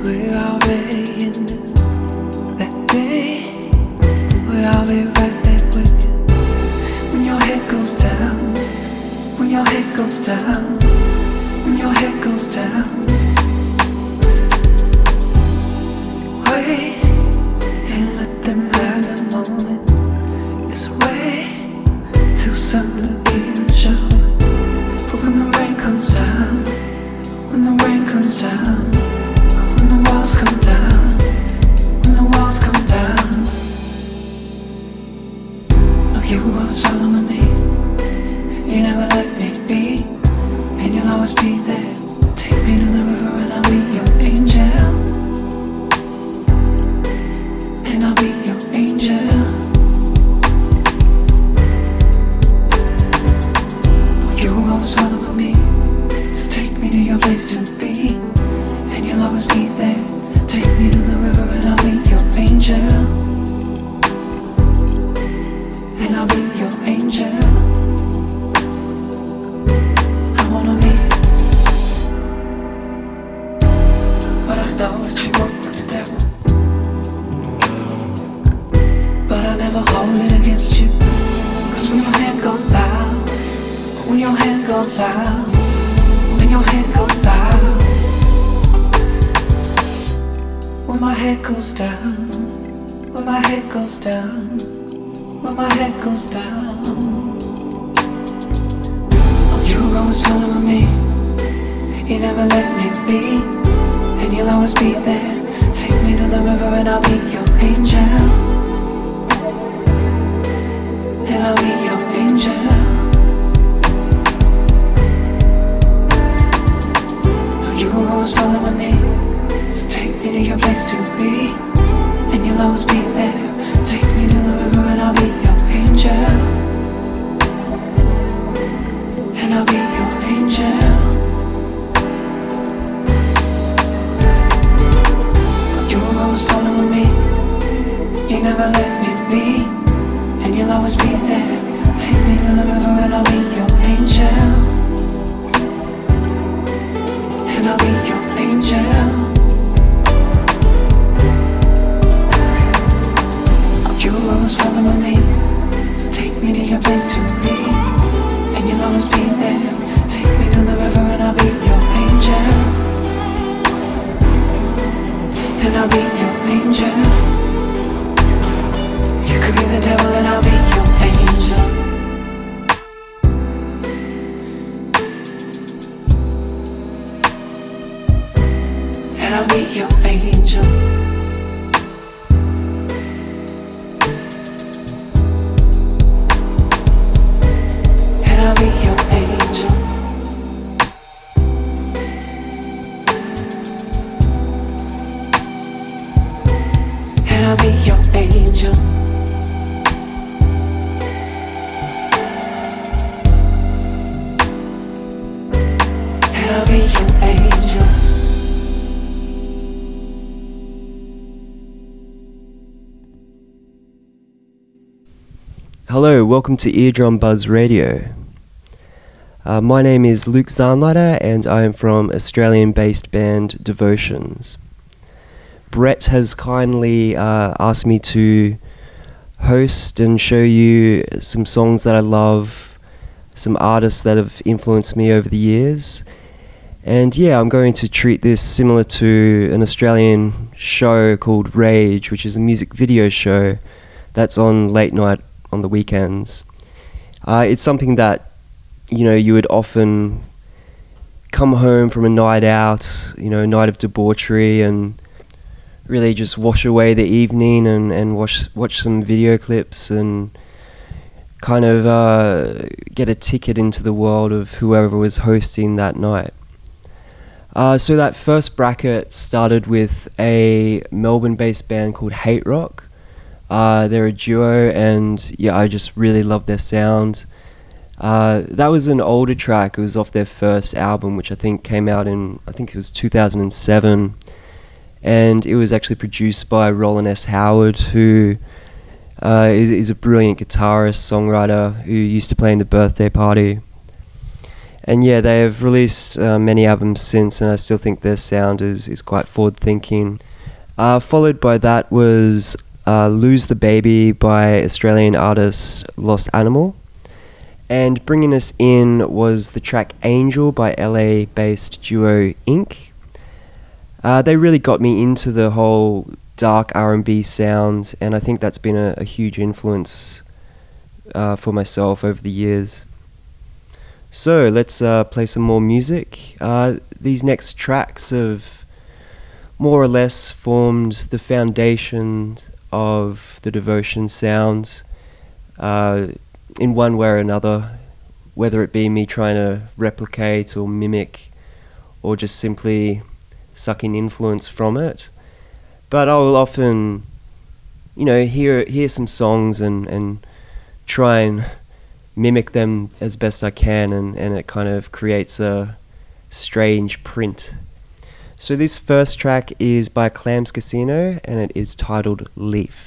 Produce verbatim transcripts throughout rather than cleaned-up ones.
Where are we in this? That day, where are we right there with you? When your head goes down, when your head goes down, when your head goes down. Wait and let them have the moment. It's way too soon to even show it. But when the rain comes down, when the rain comes down, when the walls come down, when the walls come down. Oh, you always following me, you never let me be, and you'll always be there. Take me to the river and I'll be your angel, and I'll be your angel. Oh, you always following me, so take me to your place to be, and you'll always be there. Take me to the river and I'll be your angel, and I'll be your angel. I wanna be, but I know that you walk with the devil, but I never hold it against you. Cause when your hand goes out, when your hand goes out, when your head goes out, when my head goes down, when my head goes down, when my head goes down. Oh, you're always following me, you never let me be, and you'll always be there. Take me to the river and I'll be your angel, and I'll be your angel. You're always following me, so take me to your place to be, and you'll always be there. Take me to the river and I'll be your angel, and I'll be your angel. You're always following me, you never let me be, and you'll always be there. Take me to the river and I'll be your angel, and I'll be your angel. You're always following me, so take me to your place to be, and you'll always be there. Take me to the river and I'll be your angel, and I'll be your angel. You could be the devil and I'll be your angel, and I'll be your angel, and I'll be your angel, and I'll be your angel, and I'll be your angel. Hello, welcome to Eardrum Buzz Radio. Uh, my name is Luke Zahnleiter and I am from Australian-based band Devotions. Brett has kindly uh, asked me to host and show you some songs that I love, some artists that have influenced me over the years. And yeah, I'm going to treat this similar to an Australian show called Rage, which is a music video show that's on late night on the weekends. Uh, it's something that, you know, you would often come home from a night out, you know, a night of debauchery, and really just wash away the evening and, and watch watch some video clips and kind of uh, get a ticket into the world of whoever was hosting that night. Uh, so that first bracket started with a Melbourne-based band called Hate Rock. Uh, they're a duo, and yeah, I just really love their sound. Uh, that was an older track. It was off their first album, which I think came out in, I think it was two thousand seven. And it was actually produced by Roland S. Howard, who uh, is, is a brilliant guitarist, songwriter, who used to play in The Birthday Party. And yeah, they have released uh, many albums since, and I still think their sound is, is quite forward-thinking. Uh, followed by that was uh, Lose the Baby by Australian artist Lost Animal. And bringing us in was the track Angel by L A-based duo Ink. Uh, they really got me into the whole dark R and B sound, and I think that's been a, a huge influence uh, for myself over the years. So let's uh, play some more music. Uh, these next tracks have more or less formed the foundation of the Devotion sound uh, in one way or another, whether it be me trying to replicate or mimic or just simply sucking influence from it. But I will often, you know, hear hear some songs and, and try and mimic them as best I can, and, and it kind of creates a strange print. So this first track is by Clams Casino, and it is titled Leaf.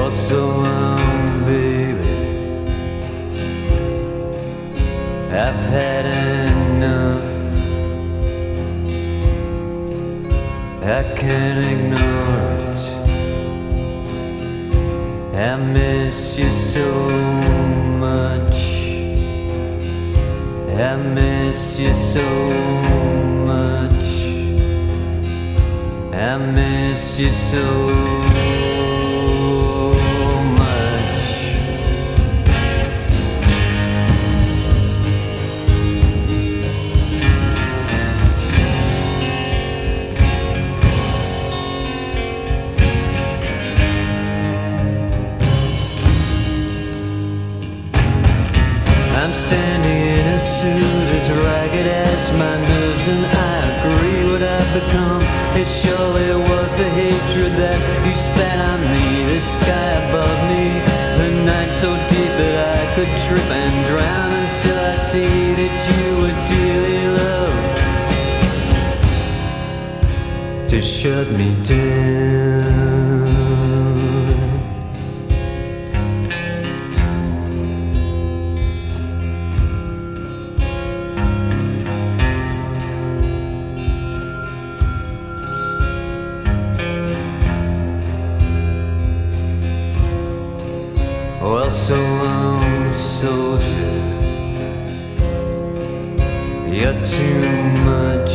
Well, so long, baby, I've had enough. I can't ignore it. I miss you so much. I miss you so much. I miss you so much. I'm standing in a suit as ragged as my nerves, and I agree what I've become. It's surely worth the hatred that you spat on me. The sky above me, the night so deep that I could trip and drown. And still I see that you would dearly love to shut me down. Well, so long, soldier, you're too much.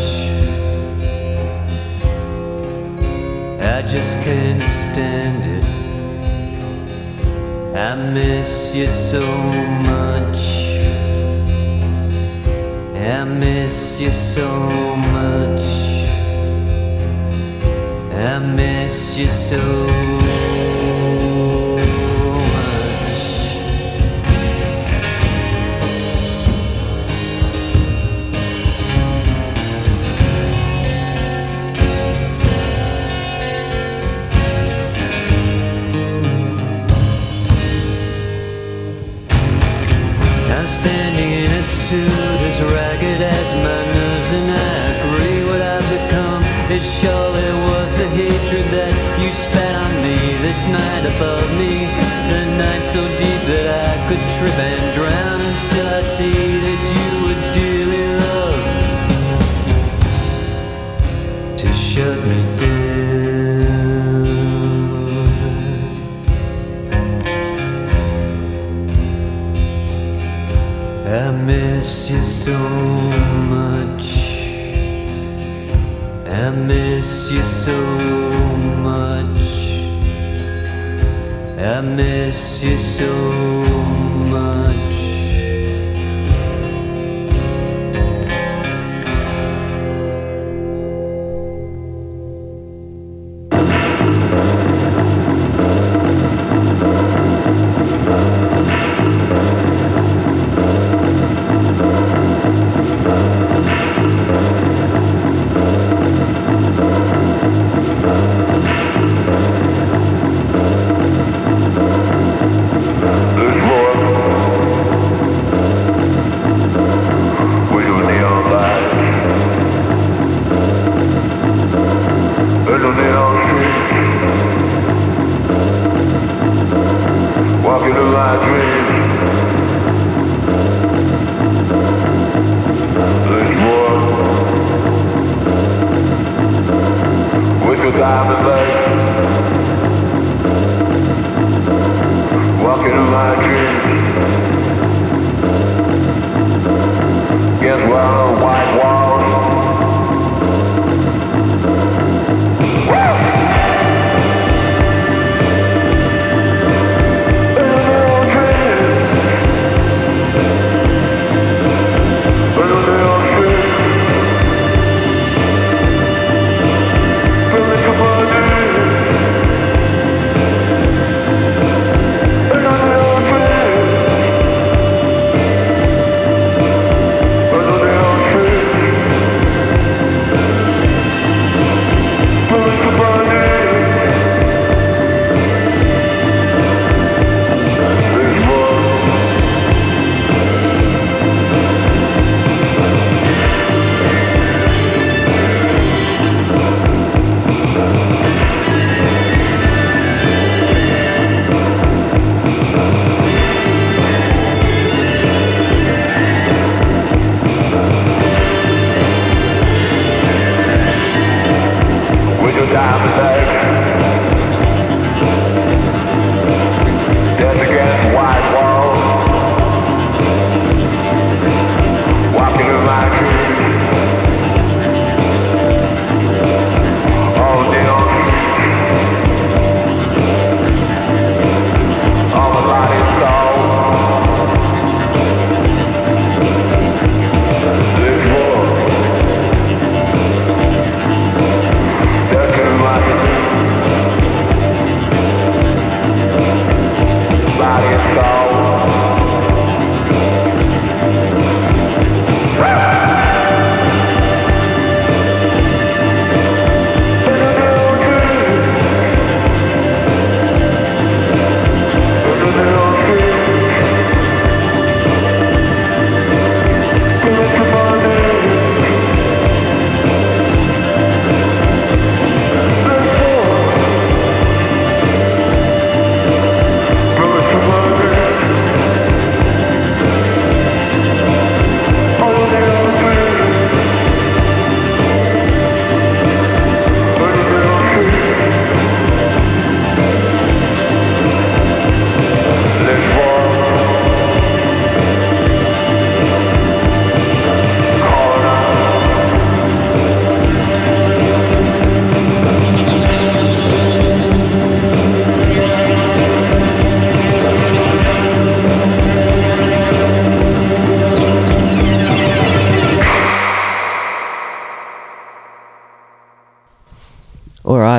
I just can't stand it. I miss you so much. I miss you so much. I miss you so much. I'm standing in a suit as ragged as my nerves, and I agree what I've become. It's surely worth the hatred that you spat on me. This night above me, the night so deep that I could trip and drown. And still I see that you would dearly love to shut me down. I miss you so much. I miss you so much. I miss you so much. There's more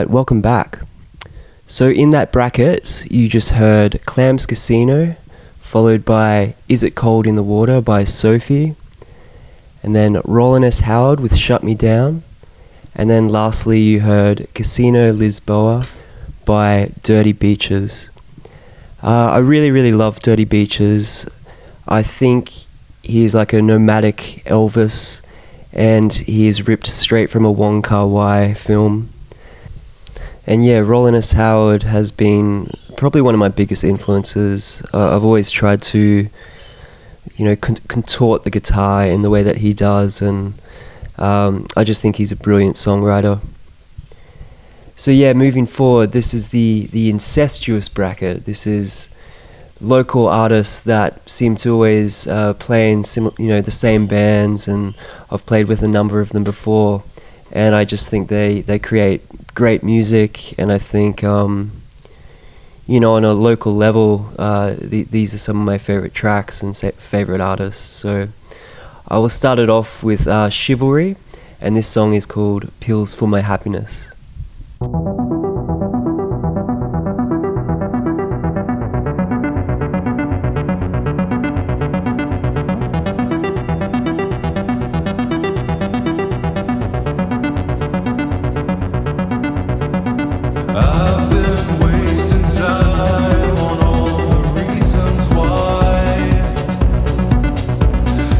Alright, welcome back. So in that bracket, you just heard Clams Casino, followed by Is It Cold in the Water by Sophie, and then Roland S. Howard with Shut Me Down, and then lastly you heard Casino Lisboa by Dirty Beaches. Uh, I really, really love Dirty Beaches. I think he's like a nomadic Elvis, and he is ripped straight from a Wong Kar-wai film. And yeah, Roland S. Howard has been probably one of my biggest influences. Uh, I've always tried to, you know, con- contort the guitar in the way that he does, and um, I just think he's a brilliant songwriter. So yeah, moving forward, this is the, the incestuous bracket. This is local artists that seem to always uh, play in sim- you know, the same bands, and I've played with a number of them before, and I just think they, they create great music, and I think, um, you know, on a local level, uh, th- these are some of my favorite tracks and sa- favorite artists. So I will start it off with uh, Chivalry, and this song is called Pills for My Happiness.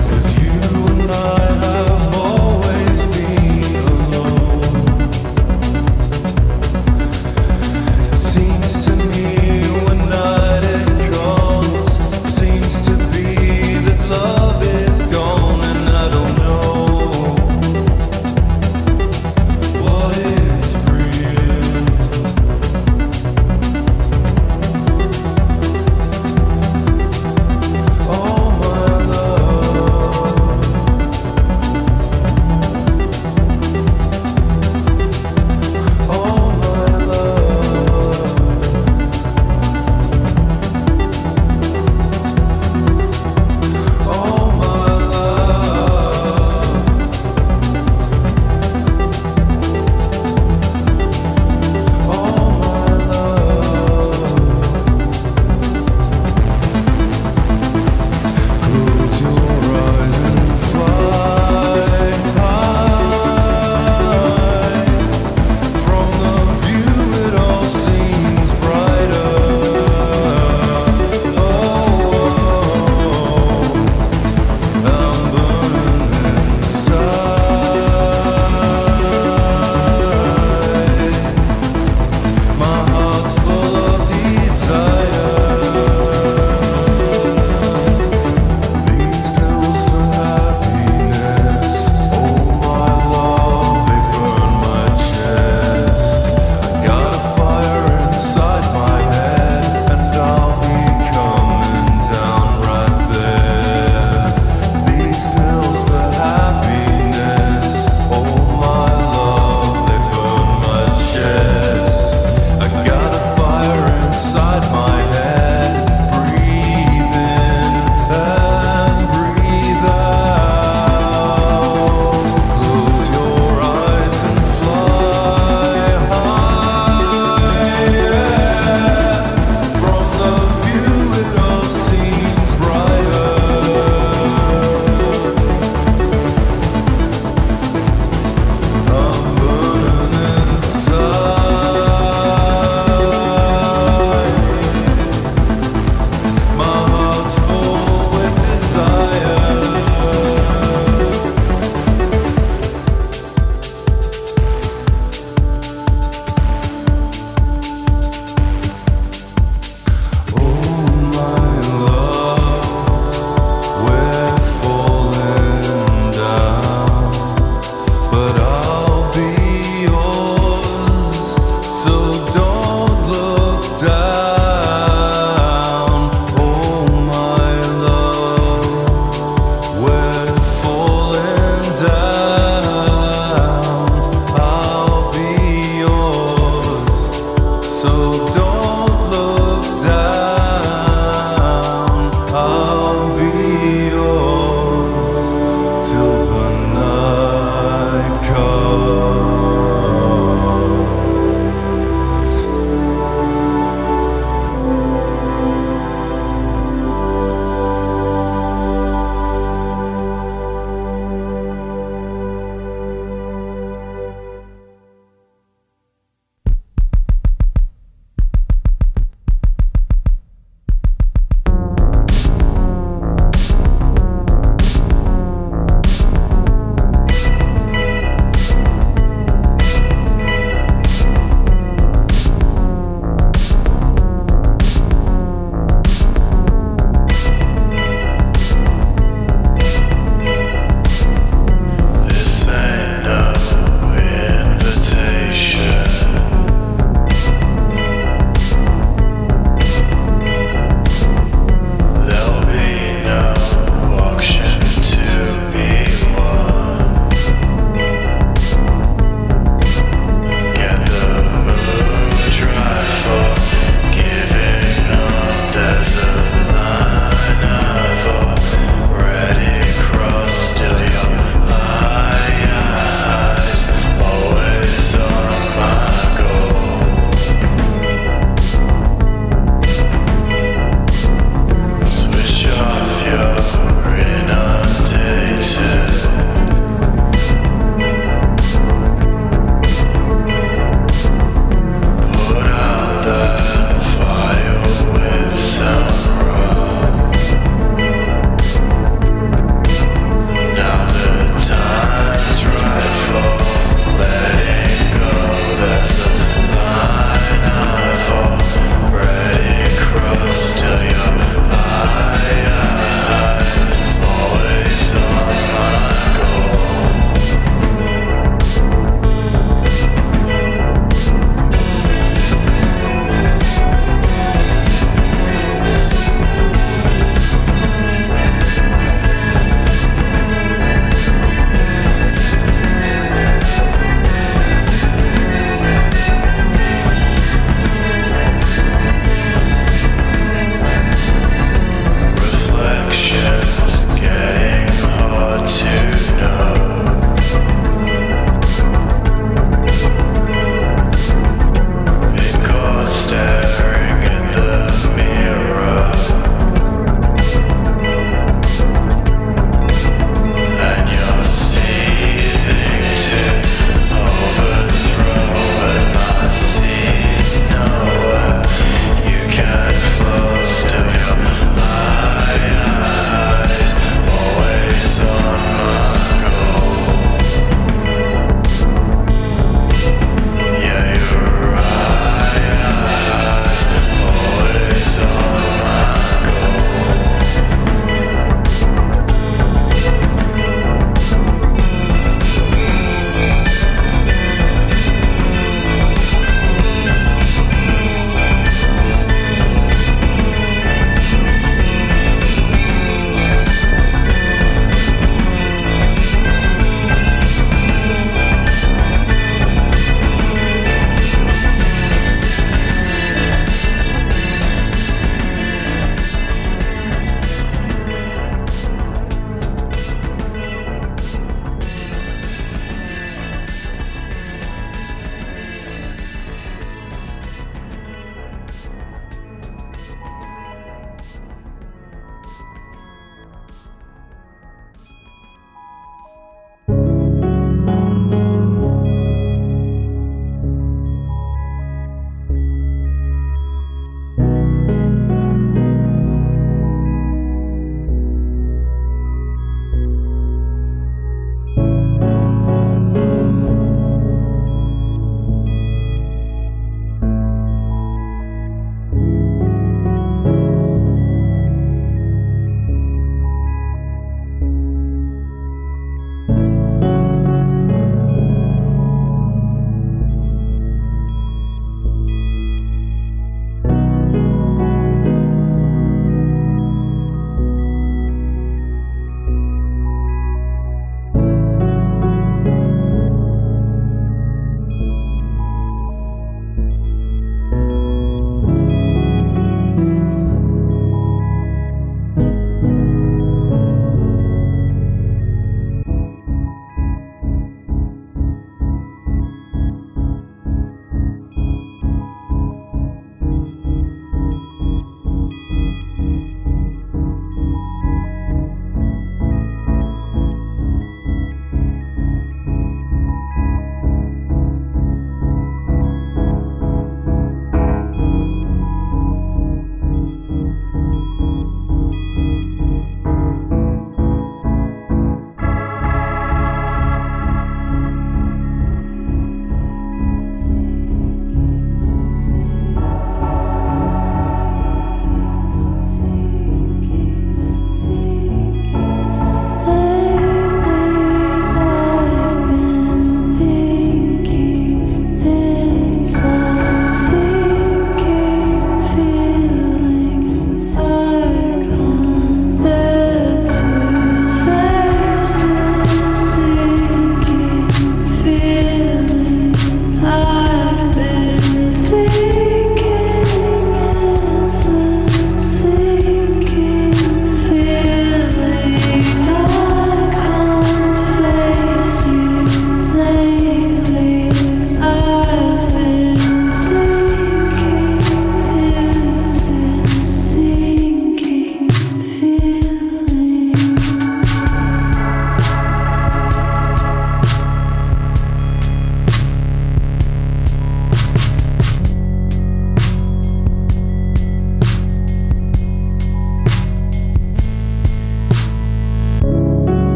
You and I have always been alone.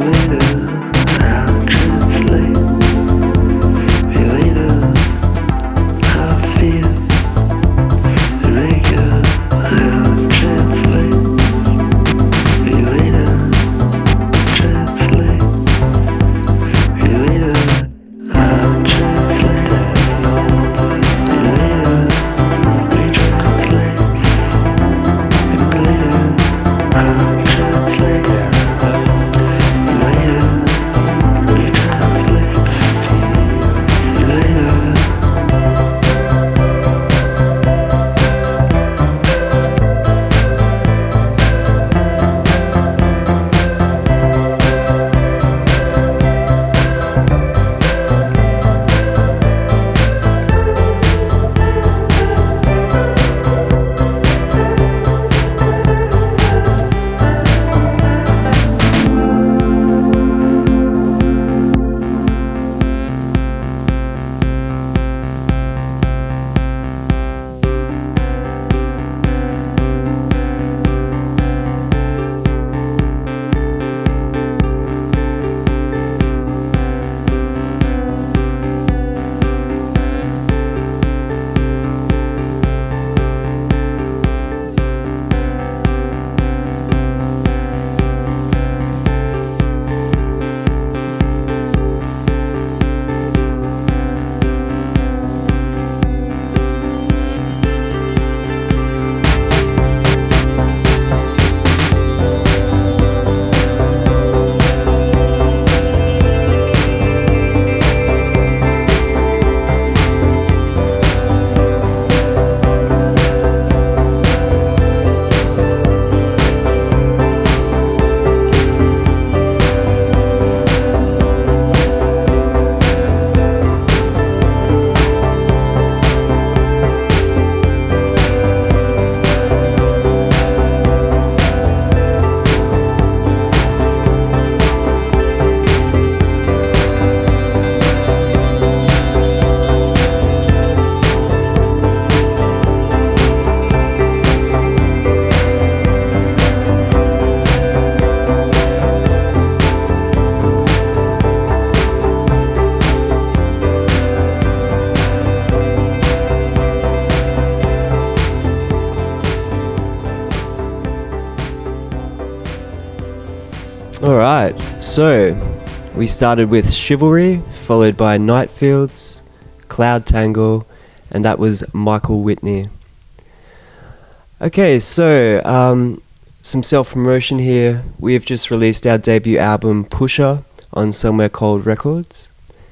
Alright, so we started with Chivalry, followed by Nightfields, Cloud Tangle, and that was Michael Whitney. Okay, so um, some self-promotion here. We have just released our debut album, Pusher, on Somewhere Cold Records.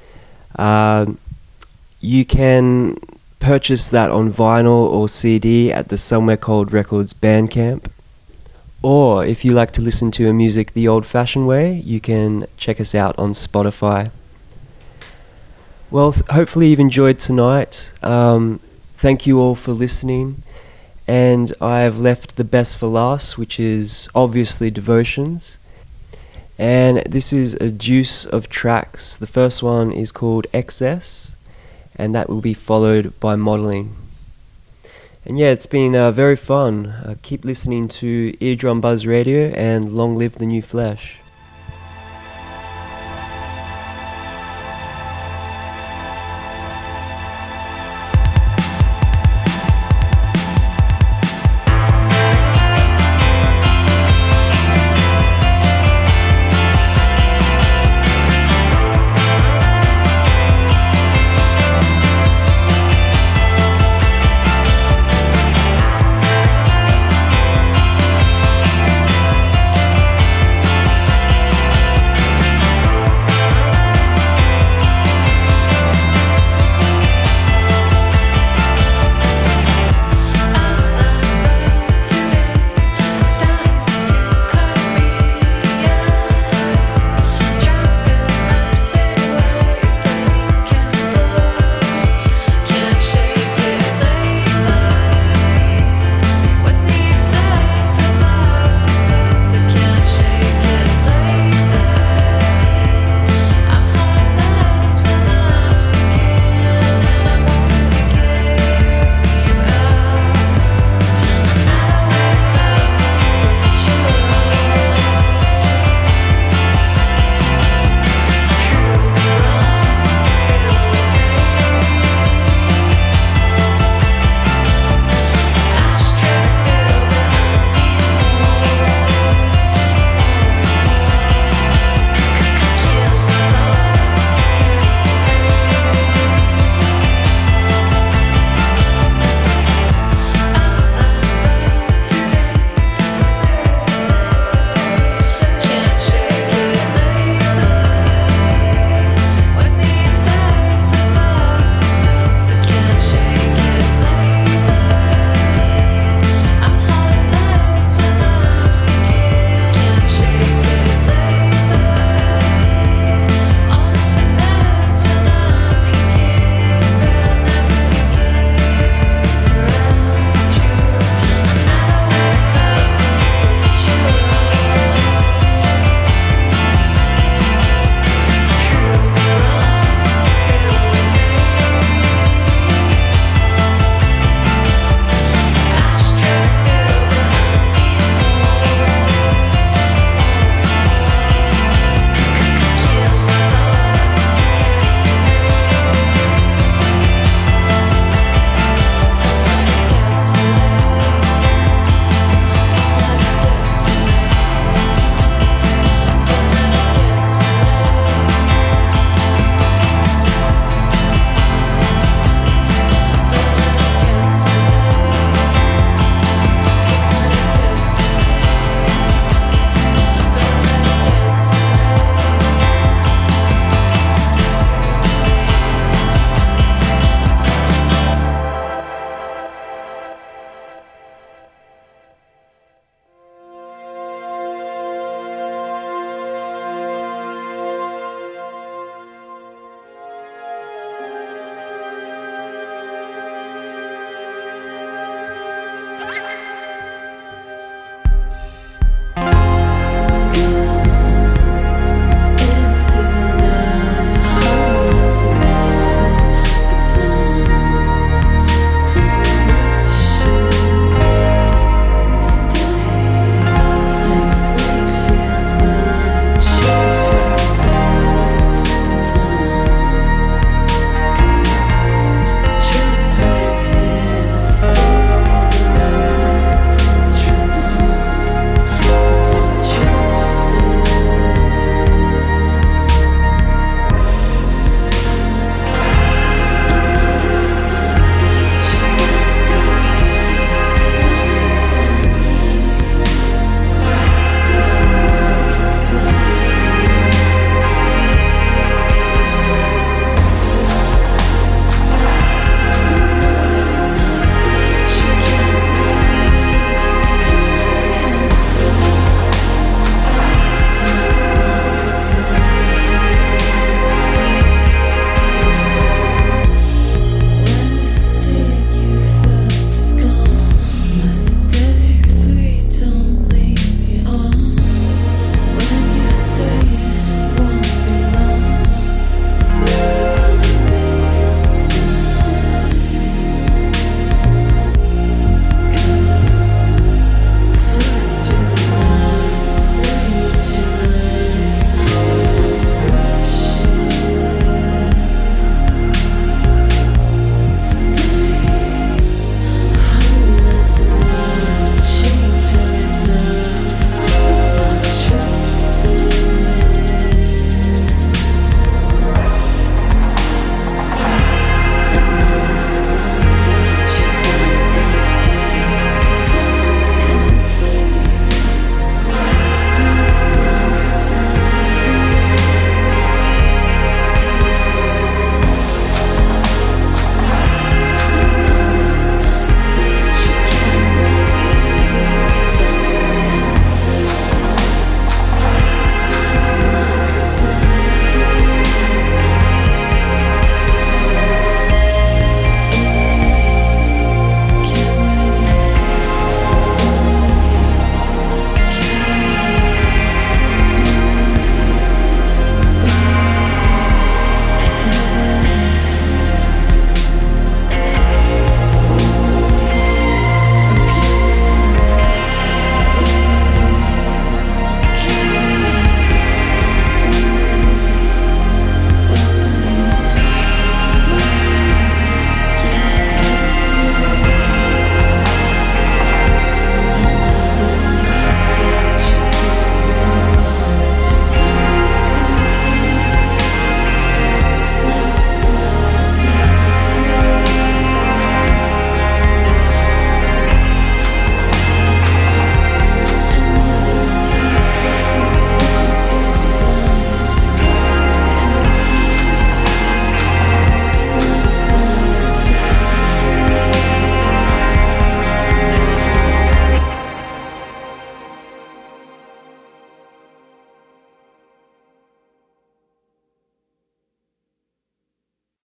Uh, you can purchase that on vinyl or C D at the Somewhere Cold Records Bandcamp. Or if you like to listen to a music the old-fashioned way, you can check us out on Spotify. Well, th- hopefully you've enjoyed tonight. Um, thank you all for listening. And I've left the best for last, which is obviously Devotions. And this is a juice of tracks. The first one is called Excess, and that will be followed by Modelling. And yeah, it's been uh, very fun. Uh, keep listening to Eardrum Buzz Radio, and long live the new flesh.